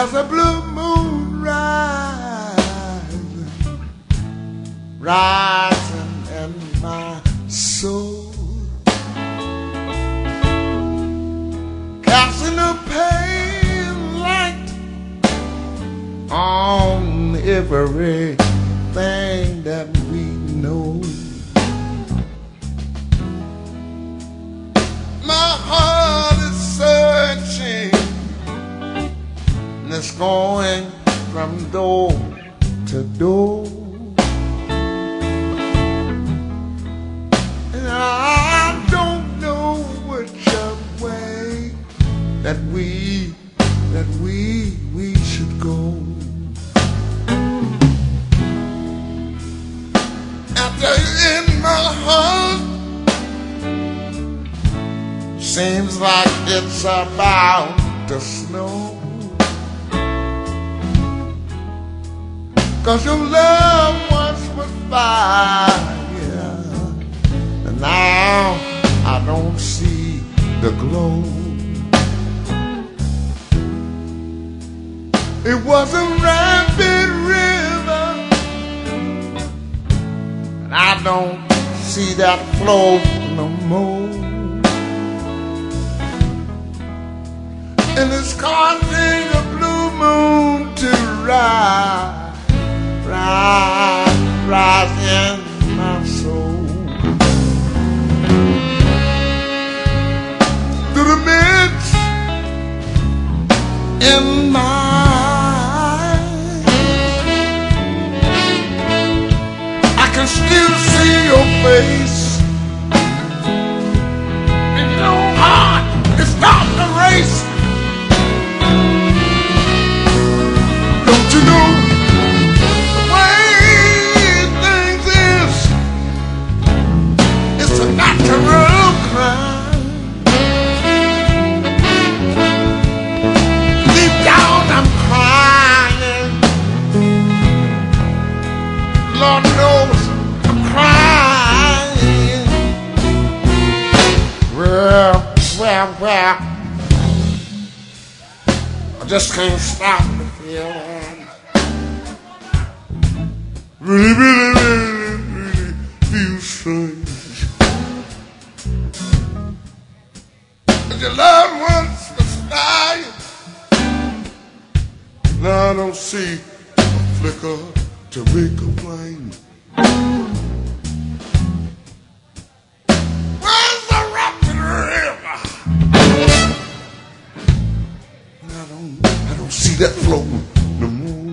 There's a blue moon rising, rising in my soul, casting a pale light on everything that we know. My heart is searching, and it's going from door to door, and I don't know which way that we should go. After in my heart seems like it's about to snow, 'cause your love once was fire, and now I don't see the glow. It was a rapid river, and I don't see that flow no more. And it's causing a blue moon to rise in my soul. Through the midst in my eyes, I can still see your face, and your heart is starting to race. Don't you know the way things is? It's a natural crime. Deep down I'm crying. Lord knows I'm crying. Well, I just can't stop the feeling. Really feel strange. But your loved ones was dying. Now I don't see a flicker to make a flame. Where's the rapid river? And I don't see that flow no more.